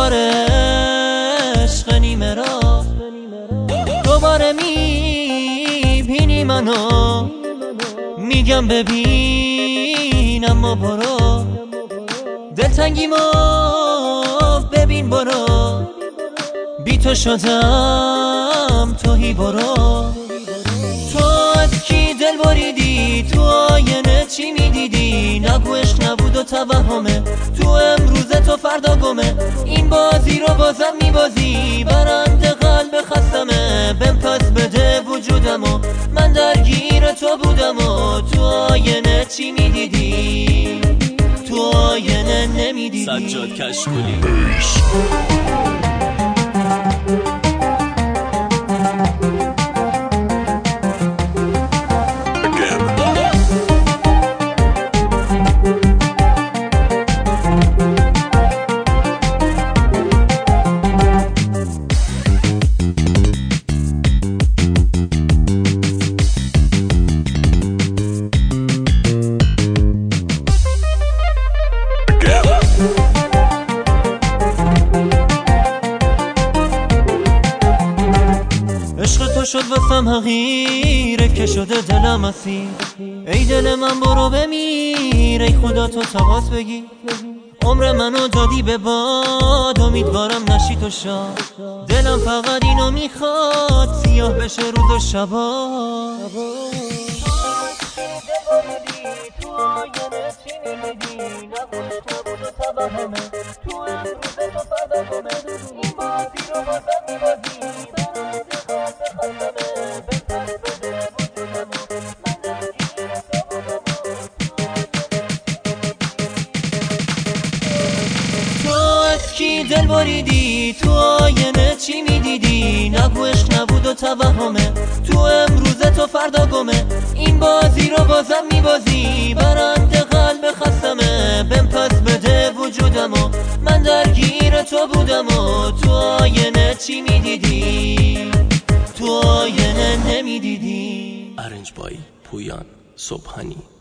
دوباره عشق نیمه را دوباره میبینی منو، میگم ببین اما برو، دلتنگیمو ببین برو، بی تو شدم توهی برو. تو از کی دل بریدی؟ تو آینه چی میدیدی؟ نگو عشق نبود و توهمه، تو امروز تو فردا گمه، این بازی رو بازم میبازی، برنده قلب خستمه، بهم پس بده وجودمو، من درگیر تو بودم و تو آینه چی میدیدی؟ تو آینه نمیدیدی. سجاد کشکولی. عشق تو شد واسم حقیره که شده دلم اسیر، ای دل من برو بمیر، ای خدا تو تماس بگی، عمر منو دادی به باد، امیدوارم نشی تو شاد، دلم فقط اینو میخواد سیاه بشه روز و شبا. تو آینه چی میدیدی؟ نبودش نبود و توهمه، تو امروز تو فردا گمه، این بازی رو بازم میبازی، برنده قلب خستمه، به پس بده وجودمو، من درگیر تو بودم تو از کی دل بریدی؟ تو آینه چی میدیدی؟ نگو عشق نبود و توهمه، تو امروز تو فردا گمه، این بازی رو بازم میبازی، برنده قلب خستمه، بهم پس بده وجودمو، من درگیر تو بودم و تو آینه چی میدیدی؟ تو آینه نمیدیدی. ارنج بای پویان صبحانی.